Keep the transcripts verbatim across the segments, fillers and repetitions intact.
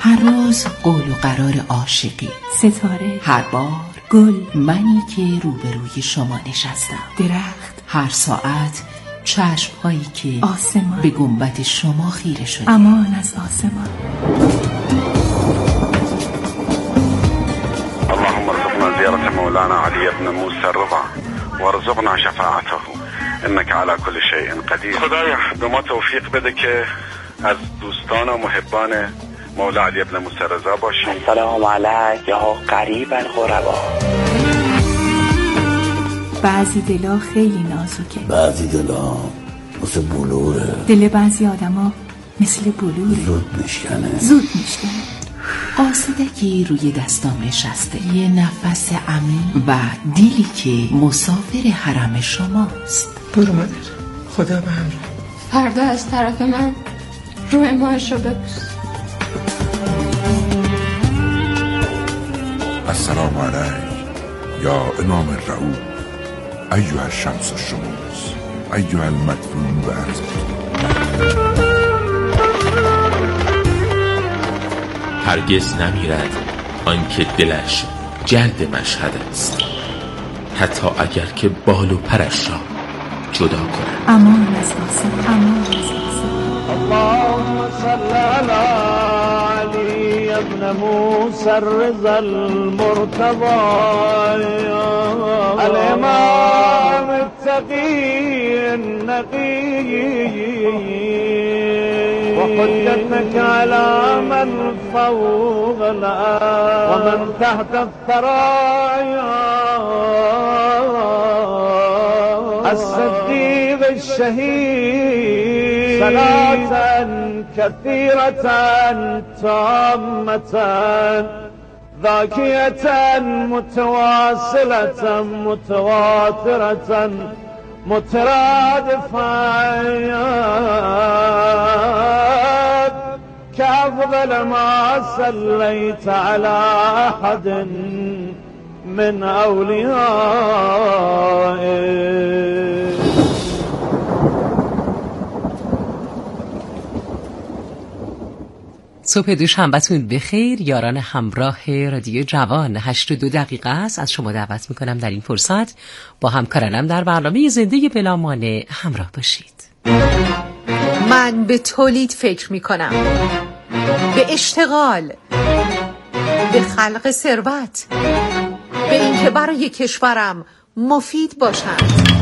هر روز قول و قرار عاشقی، ستاره، هر بار گل، منی که روبروی شما نشستم، درخت، هر ساعت چشم‌هایی که آسمان به گنبد شما خیره شده. امان از آسمان. اللهم ارزقنا زيارة مولانا علي بن موسى الرضا وارزقنا شفاعته انك على كل شيء قدیر. خدایا به ما توفیق بده که از دوستان و محبان مولا علی بن موسی رضا باشیم. سلام علیک یا قریب الغربا. بعضی دلا خیلی نازکه، بعضی دلا مثل بلوره، دل بعضی آدما مثل بلوره، زود میشکنه زود میشکنه. قاصدکی روی دستام نشسته، یه نفس عمیق و دیلی که مسافر حرم شماست. برو مادر، خدا به همراه. فردا از طرف من روی ماهش رو ببوس. السلام علیک یا امام الرعوف ایها الشمس الشموس ایها المدفون به ارض. هرگز نمیرد آنکه دلش جلد مشهد است، حتی اگر که بال و پرش را جدا کند. امان از آسمان، امان از آسمان. اللهم صل علی علی ابن موسی الرضا المرتضی الامام التقی النقی وحجتك على من فوق الأرض ومن تحت الثرايا الصديق الشهيد صلاة كثيرة تامة ذاكية متواصلة متواترة مترادفات كأفضل ما صليت على أحد من أوليائه. صبح دوشنبه‌تون بخیر یاران همراه رادیو جوان. هشت و دو دقیقه است. از شما دعوت میکنم در این فرصت با همکارانم در برنامه زندگی بلامانع همراه باشید. من به تولید فکر میکنم، به اشتغال، به خلق ثروت، به اینکه برای کشورم مفید باشم.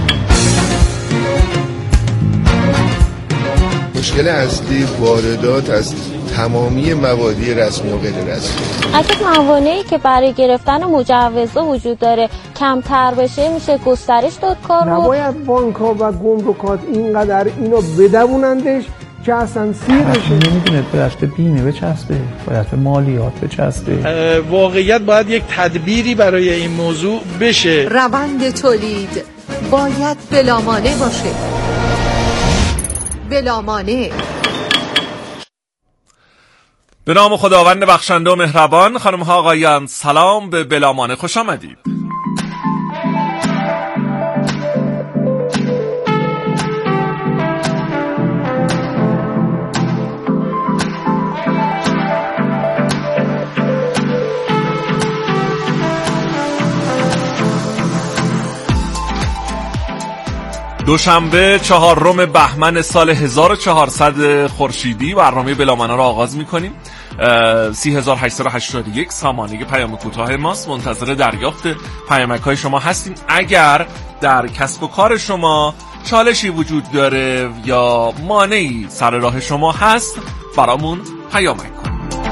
مشکل اصلی واردات از تمامی موادی رسمی و غیر رسمی. اگه موانعی که برای گرفتن مجوزها وجود داره کمتر بشه میشه گسترش داد کارو. نباید بانک‌ها و گمرکات اینقدر اینو بدونندش که اصلا سیر بشه. نمیدونه باید به بیمه بچسبه، باید به مالیات بچسبه. واقعیت باید یک تدبیری برای این موضوع بشه. روند تولید باید بلامانع باشه. بلامانع. به نام خداوند بخشنده و مهربان. خانم ها آقایان سلام، به بلامانع خوش آمدید. دوشنبه چهارم بهمن سال هزار و چهارصد خورشیدی برنامه بلامانع را آغاز می‌کنیم. سی هزار و هشتصد و هشتاد و یک سامانه پیام کوتاه ماست. منتظر دریافت پیامک‌های شما هستیم. اگر در کسب و کار شما چالشی وجود داره یا مانعی سر راه شما هست برامون پیامک کنید.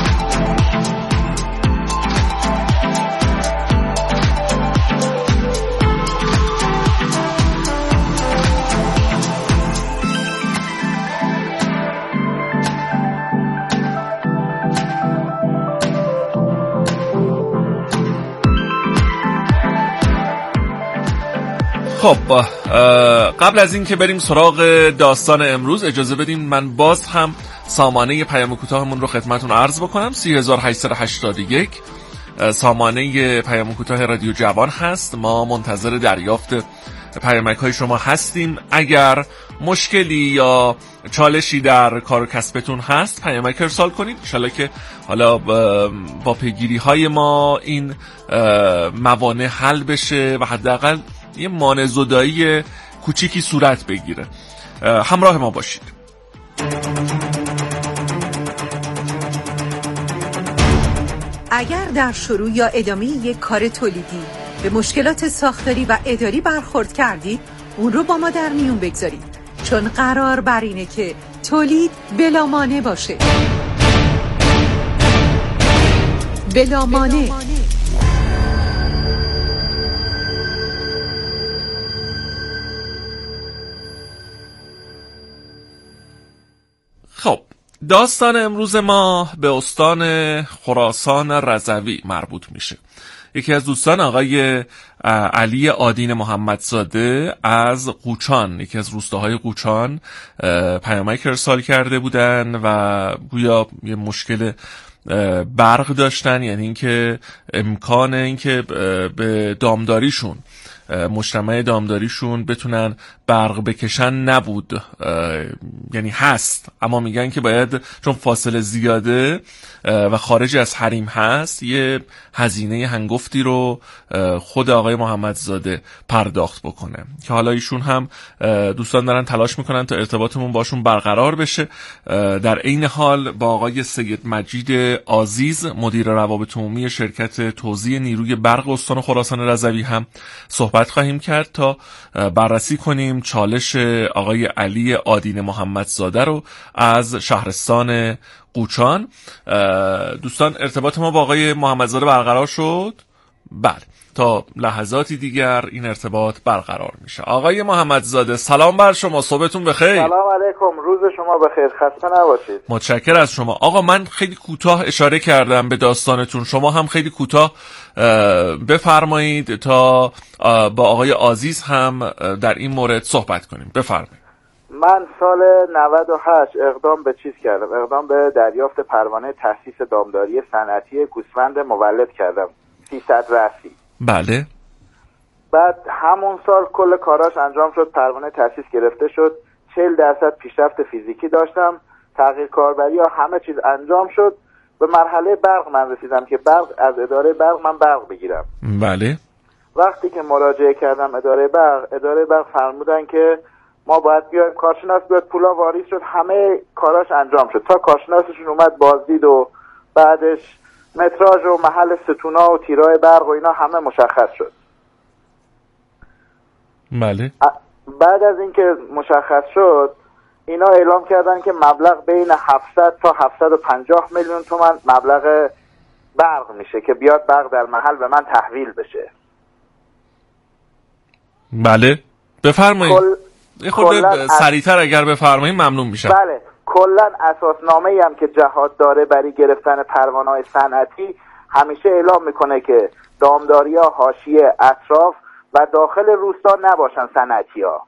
خب قبل از این که بریم سراغ داستان امروز اجازه بدین من باز هم سامانه پیام کوتاهمون رو خدمتون عرض بکنم. سی هزار و هشتصد و هشتاد و یک سامانه پیام کوتاه رادیو جوان هست. ما منتظر دریافت پیامک های شما هستیم. اگر مشکلی یا چالشی در کار و کسبتون هست پیامک ارسال کنید، انشالله که حالا با پیگیری های ما این موانع حل بشه و حداقل یه مانع زدایی کوچیکی صورت بگیره. همراه ما باشید. اگر در شروع یا ادامه یک کار تولیدی به مشکلات ساختاری و اداری برخورد کردید، اون رو با ما در میون بگذارید، چون قرار بر اینه که تولید بلا مانع باشه. بلا مانع. خب داستان امروز ما به استان خراسان رضوی مربوط میشه. یکی از دوستان آقای علی آدین محمدزاده از قوچان، یکی از روستاهای قوچان، پیامک ارسال کرده بودن و گویا یه مشکل برق داشتن، یعنی اینکه امکان اینکه به دامداریشون، مجتمع دامداریشون بتونن برق بکشن نبود، یعنی هست اما میگن که باید چون فاصله زیاده و خارج از حریم هست یه هزینه هنگفتی رو خود آقای محمدزاده پرداخت بکنه، که حالا ایشون هم دوستان دارن تلاش میکنن تا ارتباطمون باشون برقرار بشه. در عین حال با آقای سید مجید عزیز مدیر روابط عمومی شرکت توزیع نیروی برق استان خراسان رضوی هم صحبت خواهیم کرد تا بررسی کنیم چالش آقای علی آدین محمدزاده رو از شهرستان قوچان. دوستان ارتباط ما با آقای محمدزاده برقرار شد؟ بله، تا لحظاتی دیگر این ارتباط برقرار میشه. آقای محمدزاده سلام بر شما، صبحتون بخیر. سلام علیکم، روز شما بخیر، خسته نباشید. متشکر از شما. آقا من خیلی کوتاه اشاره کردم به داستانتون، شما هم خیلی کوتاه بفرمایید تا با آقای عزیز هم در این مورد صحبت کنیم. بفرمایید. من سال نود و هشت اقدام به چیز کردم، اقدام به دریافت پروانه تأسیس دامداری صنعتی گوسفند مولد کردم، سیصد رأسی. بله. بعد همون سال کل کاراش انجام شد، پروانه تأسیس گرفته شد، چهل درصد پیشرفت فیزیکی داشتم، تغییر کاربری ها همه چیز انجام شد. به مرحله برق من رسیدم که برق از اداره برق من برق بگیرم. بله. وقتی که مراجعه کردم اداره برق، اداره برق فرمودن که ما باید بیایم، کارشناس بیاد، پولا واریز شد، همه کاراش انجام شد تا کارشناسشون اومد بازدید و بعدش متراژ و محل ستونا و تیرای برق و اینا همه مشخص شد. بله. بعد از اینکه مشخص شد اینا اعلام کردن که مبلغ بین هفتصد تا هفتصد و پنجاه میلیون تومان مبلغ برق میشه که بیاد برق در محل به من تحویل بشه. بله بفرمایید. کل... یه خورده سریعتر اگر بفرمایید ممنون میشم. بله، کلا اساسنامه‌ای هم که جهاد داره برای گرفتن پروانه‌های صنعتی همیشه اعلام میکنه که دامداری‌ها حاشیه، اطراف و داخل روستا نباشن صنعتی‌ها.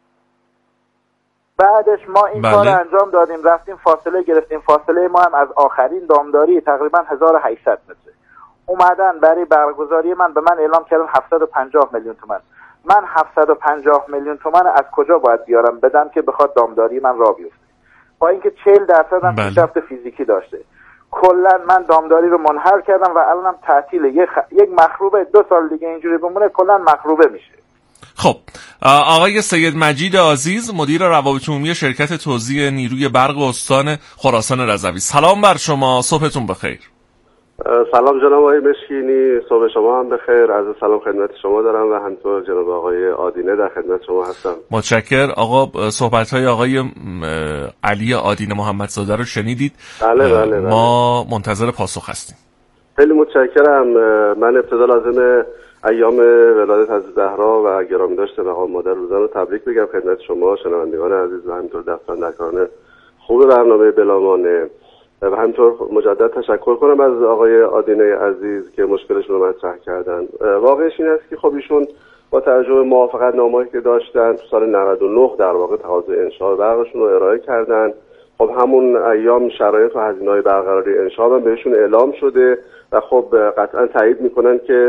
بعدش ما این بله. کار انجام دادیم، رفتیم فاصله گرفتیم، فاصله ما هم از آخرین دامداری تقریبا هزار و هشتصد متر. اومدن برای برگزاری من به من اعلام کردن هفتصد و پنجاه میلیون تومان. من هفتصد و پنجاه میلیون تومان از کجا باید بیارم بدم که بخواد دامداری من را بیفته، با اینکه چهل درصد هم پیشرفت فیزیکی داشته. کلا من دامداری رو منحل کردم و الانم تعطیله، یک خ... یک مخروبه، دو سال دیگه اینجوری بمونه کلا مخروبه میشه. خب آقای سید مجید عزیز مدیر روابط عمومی شرکت توزیع نیروی برق استان خراسان رضوی، سلام بر شما، صبحتون بخیر. سلام جناب آقای مشکینی، صبح شما هم بخیر. عرض سلام خدمت شما دارم و همینطور جناب آقای آدینه در خدمت شما هستم. متشکر. آقا صحبت های آقای علی آدین محمدزاده رو شنیدید؟ بله بله, بله. ما منتظر پاسخ هستیم. خیلی متشکرم. من ابتدا لازمه ایام ولادت حضرت زهرا و گرامی داشته مقام مادر روزان رو تبریک بگم خدمت شما شنوندگان عزیز و همینطور دستاندرکاران خوب برنامه بلامانه و همینطور مجدد تشکر کنم از آقای آدینه عزیز که مشکلشون رو مطرح کردن. واقعش این است که خب ایشون با توجه به موافقت نامه‌ای که داشتن تو سال نود و نه در واقع تقاضا انشاء برقشون رو ارائه کردن. خب همون ایام شرایط و هزینه‌های برقراری انشاء هم بهشون اعلام شده و خب قطعا تایید میکنن که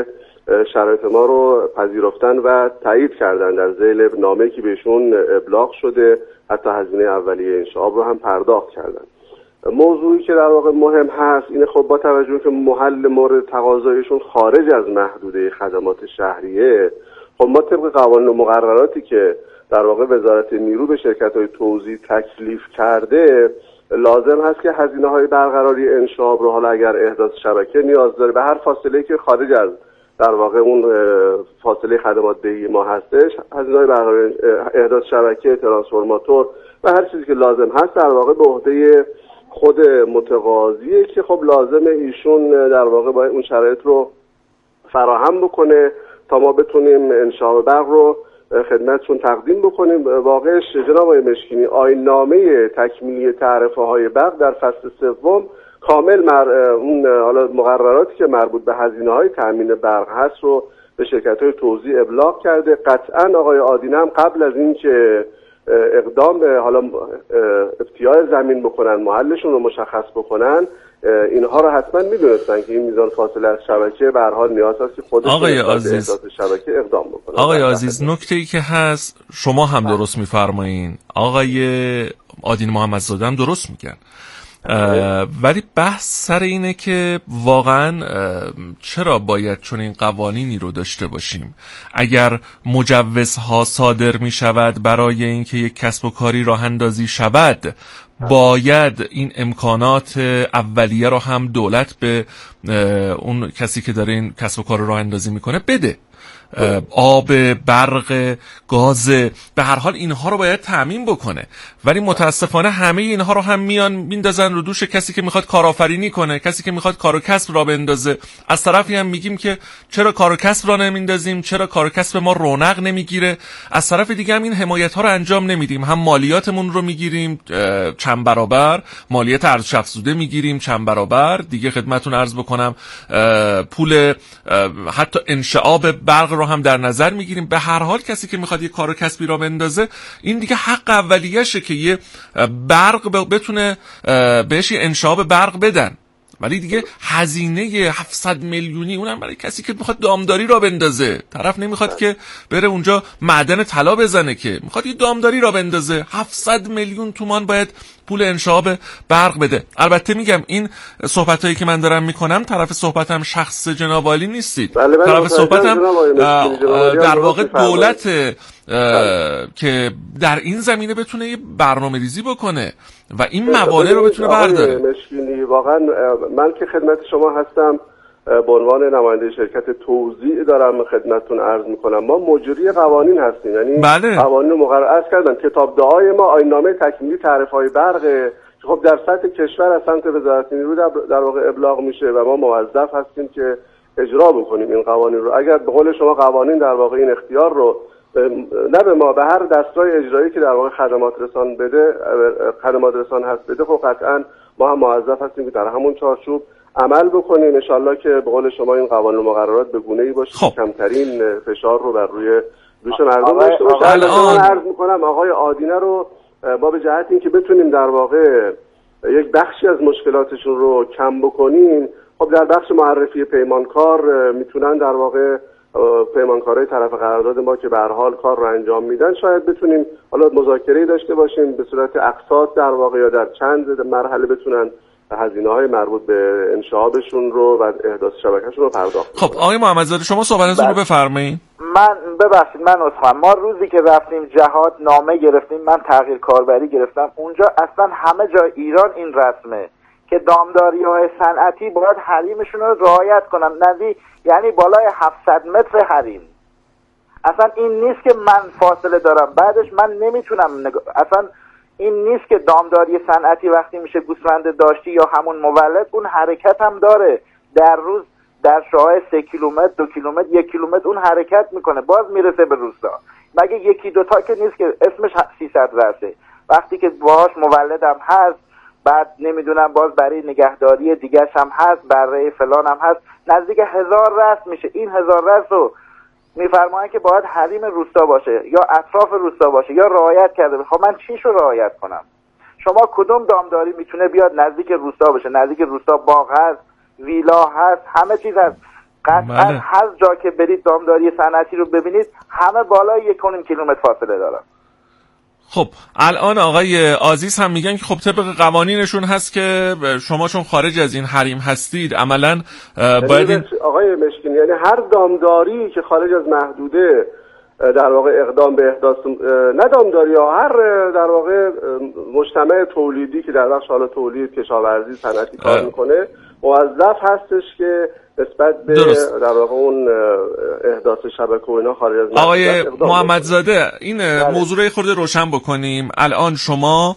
شرایط ما رو پذیرفتن و تایید کردن در ذیل نامه‌ای که بهشون ابلاغ شده، حتی هزینه اولیه انشعاب رو هم پرداخت کردن. موضوعی که در واقع مهم هست اینه خب با توجه که محل مورد تقاضایشون خارج از محدوده خدمات شهریه، خب ما طبق قوانین و مقرراتی که در واقع وزارت نیرو به شرکت‌های توزیع تکلیف کرده، لازم هست که هزینه‌های برقراری انشعاب رو حالا اگر احداث شبکه نیاز داره به هر فاصله‌ای که خارج از در واقع اون فاصله خدمات دهی ما هستش، هزینه‌های برقراری احداث شبکه، ترانسفورماتور و هر چیزی که لازم هست در واقع به عهده خود متقاضیه که خب لازمه ایشون در واقع باید اون شرایط رو فراهم بکنه تا ما بتونیم انشعاب برق رو خدمتشون تقدیم بکنیم. واقعش جناب آقای مشکینی، آیین‌نامه تکمیلی تعرفه های برق در فصل سوم کامل مر... اون حالا مقرراتی که مربوط به هزینه‌های تامین برق هست رو به شرکت‌های توزیع ابلاغ کرده. قطعاً آقای آدینه هم قبل از این که اقدام به حالا افتیاء زمین بکنن، محلشون رو مشخص بکنن، اینها رو حتما میدونستن که این میزان فاصله از شبکه به هر حال نیاز هست که خودشون آقای عزیز شبکه اقدام بکنن. آقای عزیز، نکته‌ای که هست شما هم درست میفرمایین، آقای آدین محمدزاده هم درست میگن، ولی بحث سر اینه که واقعا چرا باید چون این قوانینی رو داشته باشیم؟ اگر مجوزها صادر می شود برای اینکه یک کسب و کاری راه اندازی شود، باید این امکانات اولیه رو هم دولت به اون کسی که داره این کسب و کار راه اندازی میکنه بده. آب، برق، گاز، به هر حال اینها رو باید تأمین بکنه. ولی متاسفانه همه اینها رو هم میان میندازن رو دوش کسی که میخواد کارآفرینی کنه، کسی که میخواد کار و کسب را بندازه. از طرفی هم میگیم که چرا کار و کسب را نمیندازیم، چرا کار و کسب ما رونق نمیگیره. از طرف دیگه هم این حمایت ها رو انجام نمیدیم، هم مالیاتمون رو میگیریم چند برابر، مالیات ارزش افزوده میگیریم چند برابر. دیگه خدمتتون عرض بکنم پول حتی انشعاب برق رو هم در نظر میگیریم. به هر حال کسی که میخواد یه کار و کسبی را بندازه، این دیگه حق اولیه‌شه که یه برق بتونه بهش انشعاب برق بدن. ولی دیگه هزینه هفتصد میلیونی اونم برای کسی که میخواد دامداری را بندازه. طرف نمیخواد که بره اونجا معدن طلا بزنه، که میخواد یه دامداری را بندازه. هفتصد میلیون تومان باید پول انشعاب برق بده. البته میگم این صحبتایی که من دارم میکنم، طرف صحبتم شخص جناب عالی نیستید. بله بله، طرف صحبتم در واقع دولت که در این زمینه بتونه یه برنامه ریزی بکنه و این موانع رو بتونه برداره. مشکینی واقعا من که خدمت شما هستم به عنوان نماینده شرکت توزیع دارم خدمتتون عرض میکنم، ما مجری قوانین هستیم. یعنی بله. قوانین مقرر کردن، کتاب دعای ما آیین‌نامه تکمیلی تعرفه‌های برق که خب در سطح کشور از سمت وزارت نیرو در واقع ابلاغ میشه و ما موظف هستیم که اجرا بکنیم این قوانین رو. اگر به قول شما قوانین در واقع این اختیار رو نه به ما، به هر دستگاه اجرایی که در واقع خدمات رسان بده، خدمات رسان هست بده، خب قطعا ما هم موظف هستیم که در همون چارچوب عمل بکنیم. ان شاءالله که به قول شما این قوانین و مقررات به گونه‌ای باشه خب. کمترین فشار رو بر روی دوش مردم داشته باشه. الان عرض می‌کنم آقای آدینه رو ما به جهت اینکه بتونیم در واقع یک بخشی از مشکلاتشون رو کم بکنیم، خب در بخش معرفی پیمانکار میتونن در واقع پیمانکارای طرف قرارداد ما که به هر حال کار رو انجام میدن، شاید بتونیم حالا مذاکره‌ای داشته باشیم به صورت اقساط در واقع یا در چند مرحله بتونن هزینه‌های مربوط به انشعابشون رو و احداث شبکه‌شون رو پرداخت. خب آقای محمدزاده شما صحبتتون رو بفرمایید. من ببخشید من اصلا ما روزی که رفتیم جهاد نامه گرفتیم، من تغییر کاربری گرفتم اونجا، اصلا همه جای ایران این رسمه که دامداری‌های صنعتی باید حریمشون رو رعایت کنن، نزدیک یعنی بالای هفتصد متر حریم. اصلا این نیست که من فاصله دارم بعدش من نمیتونم نگ... اصلا این نیست که دامداری صنعتی وقتی میشه گوسفند داشتی یا همون مولد، اون حرکت هم داره در روز در شعاع سه کیلومتر دو کیلومتر یک کیلومتر اون حرکت میکنه، باز میرسه به روستا. مگه یکی دوتا که نیست که اسمش سیصد رسه، وقتی که باهاش مولدم هست، بعد نمیدونم باز برای نگهداری دیگرش هم هست، برای فلان هم هست، نزدیک هزار رس میشه. این هزار رس رو میفرمایند که باید حریم روستا باشه یا اطراف روستا باشه یا رعایت کرده. خب من چیش رو رعایت کنم؟ شما کدوم دامداری میتونه بیاد نزدیک روستا باشه؟ نزدیک روستا باغ هست، ویلا هست، همه چیز هست. قطعا هر جا که برید دامداری صنعتی رو ببینید همه بالای یک و نیم کیلومتر فاصله دارن. خب الان آقای عزیز هم میگن که خب طبق قوانینشون هست که شما چون خارج از این حریم هستید عملا باید این... آقای مشکین یعنی هر دامداری که خارج از محدوده در واقع اقدام به احداث نه دامداری ها هر در واقع مجتمع تولیدی که در بخش حالا تولید کشاورزی صنعتی کار میکنه موظف هستش که نسبت به درست. در واقع اون احداث شبکه و اینا خارج از آقای محمدزاده این بله. موضوع رو خورده روشن بکنیم. الان شما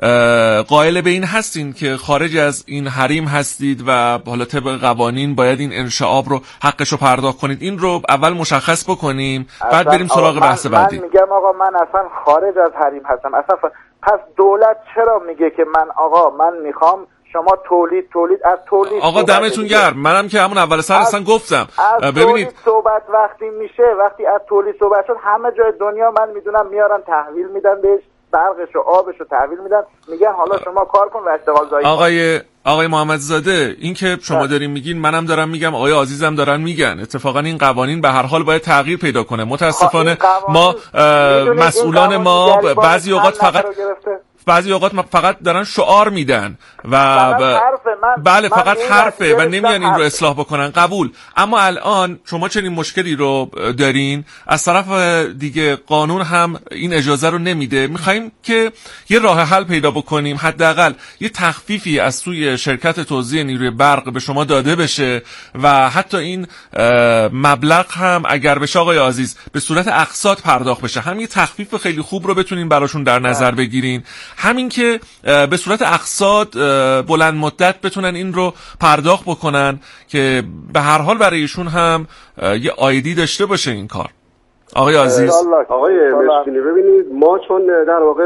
قائل به این هستین که خارج از این حریم هستید و حالا طبق قوانین باید این انشعاب رو حقش رو پرداخت کنید. این رو اول مشخص بکنیم بعد بریم سراغ بحث بعدی. من میگم آقا من اصلا خارج از حریم هستم اصلا ف... پس دولت چرا میگه که من آقا من میخوام شما تولید تولید از تولید آقا دمتون گرم. منم که همون اول سر اصلا گفتم از ببینید صحبت وقتی میشه وقتی از تولید صحبت شد همه جای دنیا من میدونم میارن تحویل میدن بهش برقش و آبش رو تحویل میدن میگن حالا شما کار کن و اشتغال زایی آقای آقای محمدزاده این که شما دارین میگین منم دارم میگم آقای عزیزم دارن میگن اتفاقا این قوانین به هر حال باید تغییر پیدا کنه. متاسفانه ما مسئولان ما بعضی اوقات فقط بعضی اوقات فقط دارن شعار میدن و ب... بله فقط حرفه و نمیان این رو اصلاح بکنن. قبول. اما الان شما چنین مشکلی رو دارین از طرف دیگه قانون هم این اجازه رو نمیده. میخوایم که یه راه حل پیدا بکنیم حداقل یه تخفیفی از سوی شرکت توزیع نیروی برق به شما داده بشه و حتی این مبلغ هم اگر بشه آقای عزیز به صورت اقساط پرداخت بشه. هم یه تخفیف خیلی خوب رو بتونین براشون در نظر بگیرین همین که به صورت اقساط بلند مدت بتونن این رو پرداخت بکنن که به هر حال برایشون هم یه آیدی داشته باشه این کار. آقای عزیز آقای مشکینی ببینید ما چون در واقع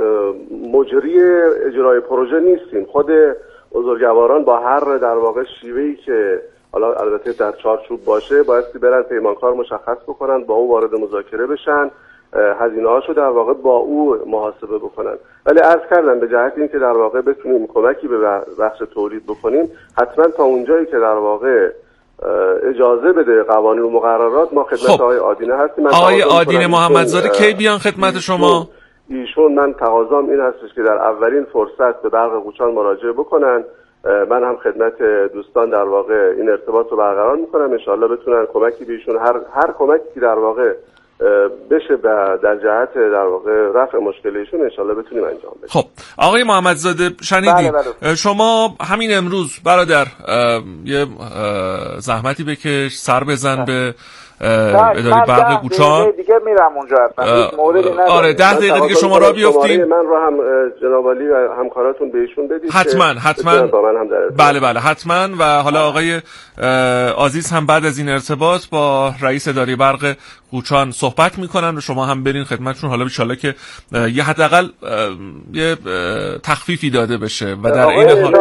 مجری اجرای پروژه نیستیم خود بزرگواران با هر در واقع شیوهی که حالا البته در چارچوب باشه بایستی برن پیمانکار مشخص بکنن با او وارد مذاکره بشن هزینه هاشو در واقع با او محاسبه بکنن. ولی عرض کردم به جهت این که در واقع بتونیم کمکی به بخش تولید بکنیم حتما تا اونجایی که در واقع اجازه بده قوانین و مقررات ما خدمت خب. آقای آدینه هستیم. آقای آدینه محمدزاده کی بیان خدمت شما؟ ایشون من تقاضام این هستش که در اولین فرصت به برق قوچان مراجعه بکنن. من هم خدمت دوستان در واقع این ارتباط رو برقرار میکنم ان شاءالله بتونن کمکی بهشون هر هر کمکی که در واقع بشه در جهت در واقع رفع مشکلشون ان شاءالله بتونیم انجام بدیم. خب آقای محمدزاده شنیدید بله بله. شما همین امروز برادر یه زحمتی بکش سر بزن به اداره برق قوچان دیگه میرم اونجا اصلا آره ده دقیقه دیگه شما را بیافتیم. من رو هم جناب علی و همکاراتون بهشون بدید حتما حتما بله بله حتما و حالا آقای عزیز هم بعد از این ارتباط با رئیس اداره برق قوچان صحبت میکنن و شما هم برین خدمتشون حالا ان شاءالله که یه حداقل یه تخفیفی داده بشه و در این حال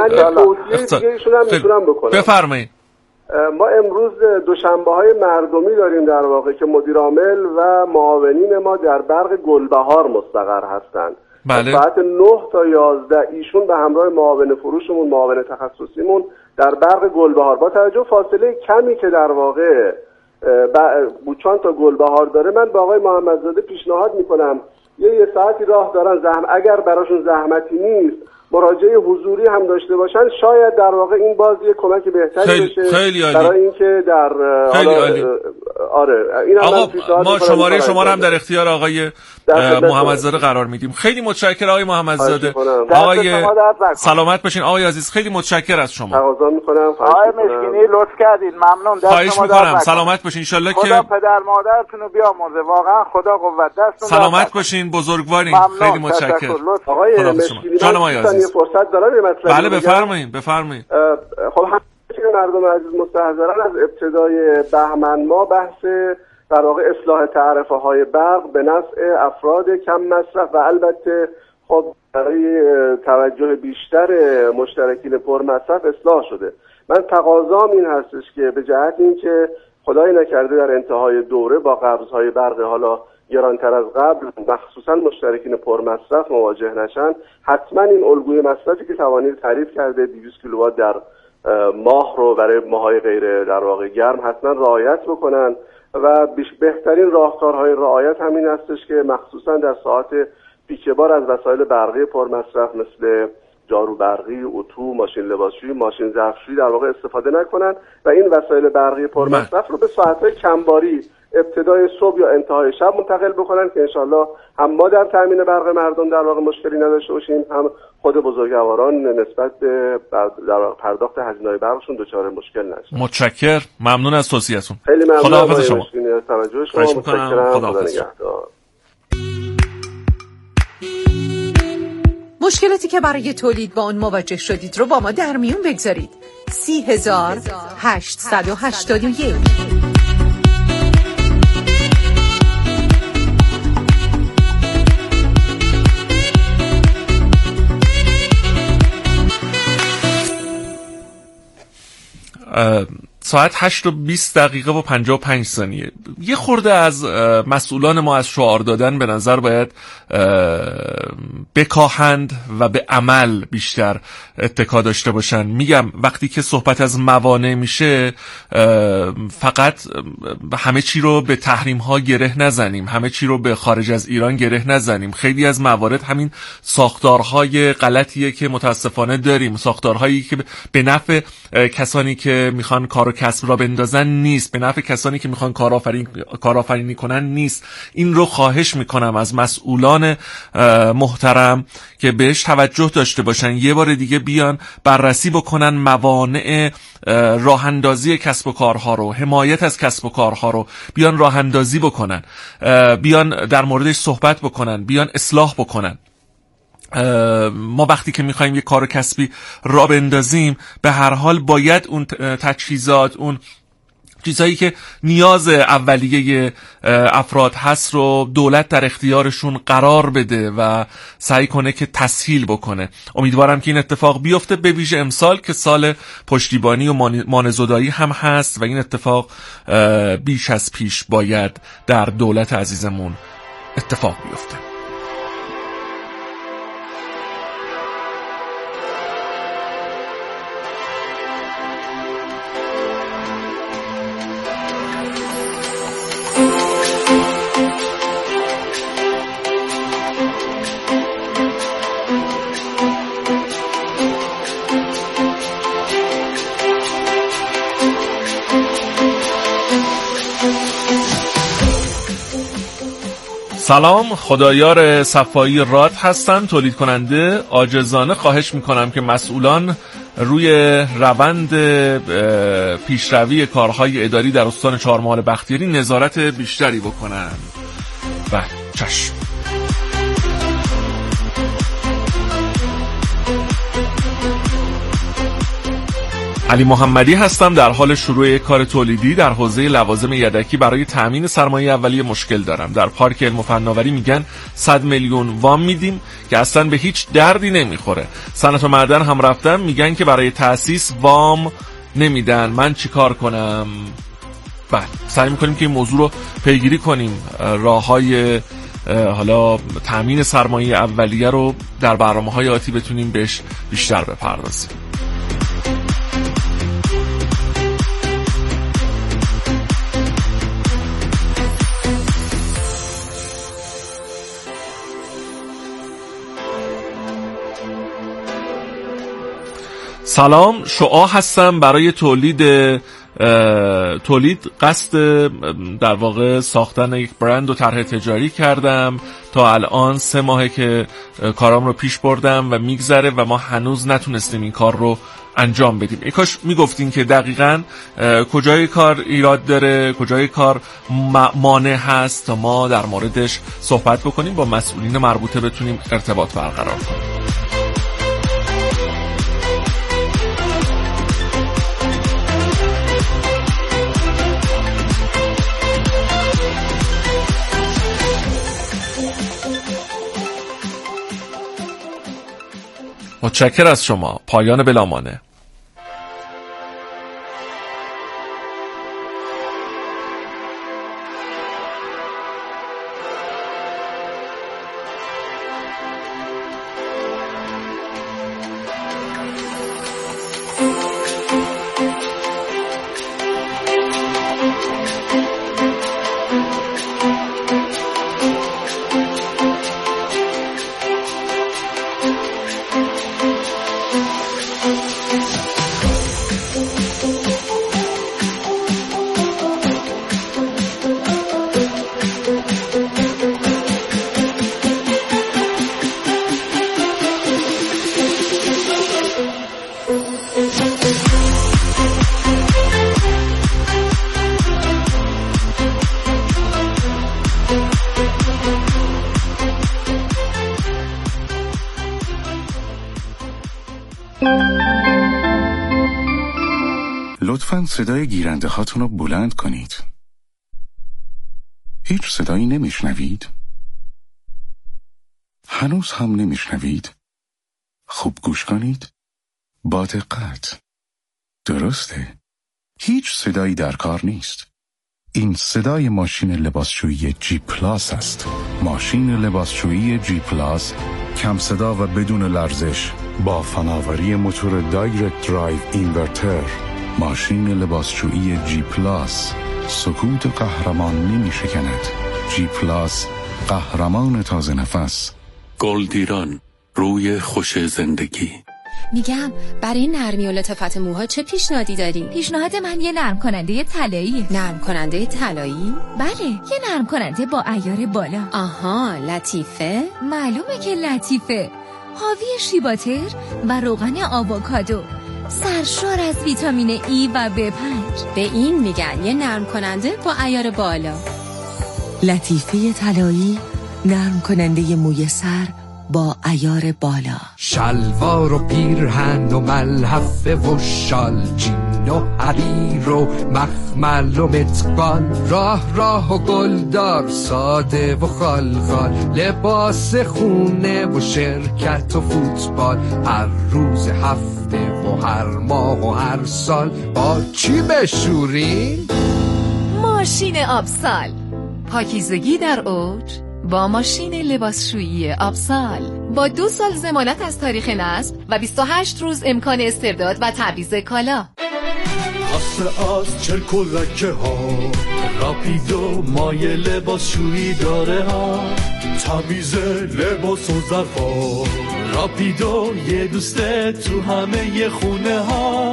بفرمایید. ما امروز دوشنبه‌های مردمی داریم در واقع که مدیر عامل و معاونین ما در برق گلبهار مستقر هستند. بله. ساعت نه تا یازده ایشون به همراه معاون فروشمون معاون تخصصیمون در برق گلبهار با توجه فاصله کمی که در واقع قوچان تا گلبهار داره من با آقای محمدزاده پیشنهاد میکنم یه یه ساعتی راه دارن زحم اگر براشون زحمتی نیست مراجعه حضوری هم داشته باشن شاید در واقع این باز یه کمک بهتری خیلی بشه خیلی برای اینکه در خیلی عالی. آره این آقا ما شماره شما رو هم در اختیار آقای محمدزاده قرار میدیم. خیلی متشکرم آقای محمدزاده. آقای سلامت باشین آقای عزیز خیلی متشکرم از شما. تقاضا میکنم آقای مشکینی لطف کردید ممنون. دست شما درد سلامت باشین ان شاء الله که خدا پدر مادرتون رو بیامرزه واقعا خدا قوت دستتون سلامت باشین بزرگوارین. خیلی متشکرم آقای مشکینی. جانم آقای عزیز. یه فرصت دارم یه مطلب بله بفرمایید بفرمایید. خب همین مردم عزیز مستحضرن از ابتدای بهمن ما بحث در واقع اصلاح تعرفه های برق به نفع افراد کم مصرف و البته خب برای توجه بیشتر مشترکین پر مصرف اصلاح شده. من تقاضام این هستش که به جهت اینکه خدای نکرده در انتهای دوره با قبض‌های برق حالا گرانتر از قبل مخصوصا مشترکین پر مصرف مواجه نشن حتما این الگوی مصرفی که توانید تعریف کرده دویست کیلووات در ماه رو برای ماهای غیر در واقع گرم حتما رعایت بکنن و بهترین راهکارهای رعایت همین هستش که مخصوصا در ساعات پیک بار از وسایل برقی پرمصرف مثل جارو برقی، اتو، ماشین لباسشویی، ماشین ظرفشویی در واقع استفاده نکنن و این وسایل برقی پرمصرف رو به ساعت‌های کمباری ابتدای صبح یا انتهای شب منتقل بکنن که انشالله هم ما در تامین برق مردم در واقع مشکلی نداشته باشیم، هم خود بزرگواران نسبت به در پرداخت هزینه‌های برقشون دچار مشکل نشه. متشکرم، ممنون از توصیه‌تون. خیلی ممنون. خداحافظ شما. توجه شما. متشکرم. خدا نگهدار. مشکلاتی که برای تولید با اون مواجه شدید رو با ما در میون بگذارید. سی هزار هشتصد و هشتاد و یک. ساعت هشت و بیست دقیقه و پنجاه و پنج ثانیه. یه خورده از مسئولان ما از شعار دادن به نظر باید بکاهند و به عمل بیشتر اتکا داشته باشن. میگم وقتی که صحبت از موانع میشه فقط همه چی رو به تحریم ها گره نزنیم، همه چی رو به خارج از ایران گره نزنیم. خیلی از موارد همین ساختارهای غلطیه که متاسفانه داریم، ساختارهایی که به نفع کسانی که میخوان کار و کسب را بندازن نیست، به نفع کسانی که میخوان کارآفرین کارآفرینی کنن نیست. این رو خواهش میکنم از مسئولان محترم که بهش توجه داشته باشن، یه بار دیگه بیان بررسی بکنن موانع راه اندازی کسب و کارها رو، حمایت از کسب و کارها رو بیان راه اندازی بکنن، بیان در موردش صحبت بکنن، بیان اصلاح بکنن. ما وقتی که میخوایم یه کار کسبی را بندازیم به هر حال باید اون تجهیزات، اون چیزهایی که نیاز اولیه افراد هست رو دولت در اختیارشون قرار بده و سعی کنه که تسهیل بکنه. امیدوارم که این اتفاق بیفته، به ویژه امسال که سال پشتیبانی و مانع‌زدایی هم هست و این اتفاق بیش از پیش باید در دولت عزیزمون اتفاق بیفته. سلام، خدایار صفایی راد هستم، تولید کننده. عاجزانه خواهش میکنم که مسئولان روی روند پیشروی کارهای اداری در استان چهارمحال بختیاری نظارت بیشتری بکنن. بله، چشم. علی محمدی هستم، در حال شروع کار تولیدی در حوزه لوازم یدکی برای تأمین سرمایه اولیه مشکل دارم. در پارک علم و فناوری میگن صد میلیون وام میدیم که اصلا به هیچ دردی نمیخوره. صنعت و معدن هم رفتم میگن که برای تأسیس وام نمیدن. من چیکار کنم؟ بله، سعی میکنیم که این موضوع رو پیگیری کنیم، راههای حالا تأمین سرمایه اولیه رو در برنامه‌های آتی بتونیم بهش بیشتر بپردازیم. سلام، شعاع هستم. برای تولید تولید قصد در واقع ساختن یک برند و طرح تجاری کردم. تا الان سه ماهه که کارام رو پیش بردم و میگذره و ما هنوز نتونستیم این کار رو انجام بدیم. ای کاش میگفتین که دقیقاً کجای کار ایراد داره، کجای کار مانع هست تا ما در موردش صحبت بکنیم، با مسئولین مربوطه بتونیم ارتباط برقرار کنیم. متشکر از شما. پایان بلامانه. لطفاً صدای گیرنده هاتون رو بلند کنید. هیچ صدایی نمیشنوید؟ هنوز هم نمیشنوید؟ خوب گوش کنید. با دقت. درسته. هیچ صدایی در کار نیست. این صدای ماشین لباسشویی جی پلاس است. ماشین لباسشویی جی پلاس کم صدا و بدون لرزش با فناوری موتور دایرکت درایو اینورتر. ماشین لباسشویی جی پلاس سکوت قهرمان نمی شکند. جی پلاس قهرمان تازه نفس. گلدیران، روی خوش زندگی. میگم برای نرمی و لطافت موها چه پیشنهادی داری؟ پیشنهاد من یه نرم کننده طلاییه. نرم کننده طلایی؟ بله، یه نرم کننده با عیار بالا. آها، لطیفه؟ معلومه که لطیفه. حاوی شیباتر و روغن آووکادو، سرشار از ویتامین ای و بی پنج. به این میگن یه نرم کننده با عیار بالا. لطیفه طلایی، نرم کننده موی سر با عیار بالا. شلوار و پیرهن و ملحفه و شال، جین و حریر و مخمل و متقان، راه راه و گلدار، ساده و خالخال، لباس خونه و شرکت و فوتبال، هر روز هفته و هر ماه و هر سال. با چی بشورین؟ ماشین آبسال، پاکیزگی در اوج با ماشین لباسشویی آبسال، با دو سال ضمانت از تاریخ نصب و بیست و هشت روز امکان استرداد و تعویض کالا. اصر از چرک و لکه ها، راپیدو مایه لباسشویی داره ها، تمیز لباس و ظرفا، راپیدو یه دوسته تو همه ی خونه ها.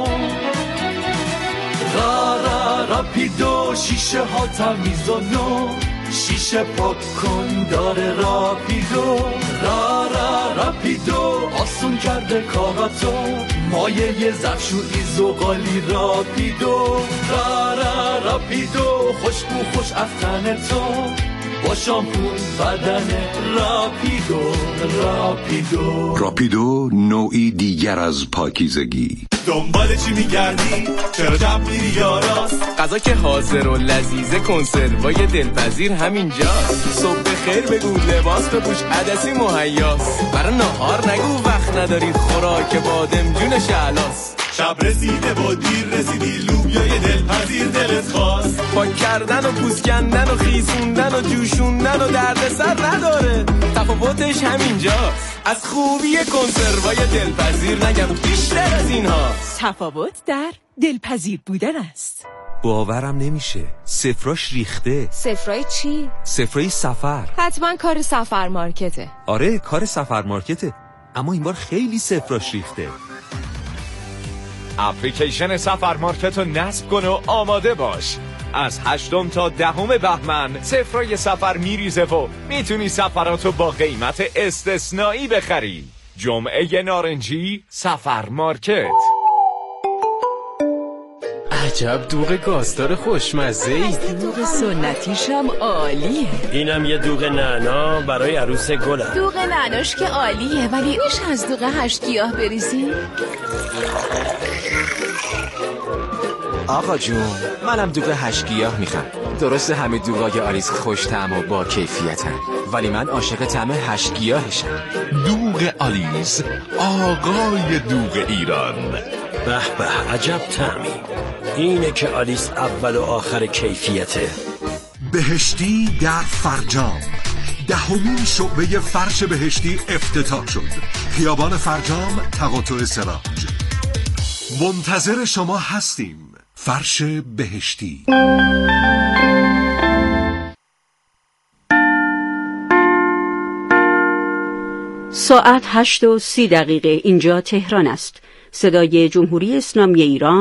را را راپیدو شیشه ها تمیز و نو، شیشه پاک کن داره راپیدو. را را راپیدو آسون کرده کاراتو، مایه ی ظرفشویی زغالی راپیدو. را را راپیدو خوشبو خوش از تن تو، با شامپون بدن راپیدو. راپیدو راپیدو نوعی دیگر از پاکیزگی. دنبال چی میگردی؟ چرا جمع میری یاراست؟ غذا که حاضر و لذیذه، کنسروای دلپذیر همینجاست. صبح بخیر بگو، لباس بپوش، عدسی مهیاست. برای نهار نگو وقت نداری، خوراک بادمجون شعلاست. شب رسیده و دیر رسیدی، لوبیای دلپذیر دلت خواست. پاک کردن و پوست کندن و خیسوندن و جوشوندن و دردسر نداره، تفاوتش همینجاست. از خوبی کنسروای دلپذیر نگم بیشتر از اینها. تفاوت در دلپذیر بودن است. باورم نمیشه، سفراش ریخته. سفرای چی؟ سفرای سفر. حتما کار سفر مارکته. آره کار سفر مارکته، اما این بار خیلی سفراش ریخته. اپلیکیشن سفر مارکت رو نصب کن و آماده باش. از هشتم تا دهم بهمن سفرای سفر میریزه و میتونی سفراتو با قیمت استثنایی بخری. جمعه نارنجی سفر مارکت. عجب دوغ گازدار خوشمزه‌ای. دوغ سنتیشم عالیه. اینم یه دوغ نعنا برای عروس گلم. دوغ نعناش که عالیه، ولی میشه از دوغ هشت گیاه بریزی؟ آقا جون، منم دوغ هشت گیاه میخوام. درسته همه دوغای آلیس خوش طعم و با کیفیتن، ولی من عاشق طعم هشت گیاهشم. دوغ آلیس، آقای دوغ ایران. به به، عجب طعمی. اینه که آلیس اول و آخر کیفیته. بهشتی در فرجام، دهمین شعبه فرش بهشتی افتتاح شد. خیابان فرجام، تقاطع سراج. منتظر شما هستیم. فرش بهشتی. ساعت هشت و سی دقیقه. اینجا تهران است. صدای جمهوری اسلامی ایران.